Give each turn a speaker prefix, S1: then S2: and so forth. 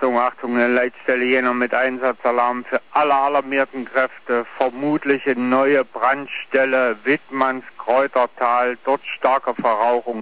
S1: Achtung, Achtung, eine Leitstelle Jena mit Einsatzalarm für alle alarmierten Kräfte. Vermutliche neue Brandstelle Wittmanns Kräutertal, dort starke Verrauchung.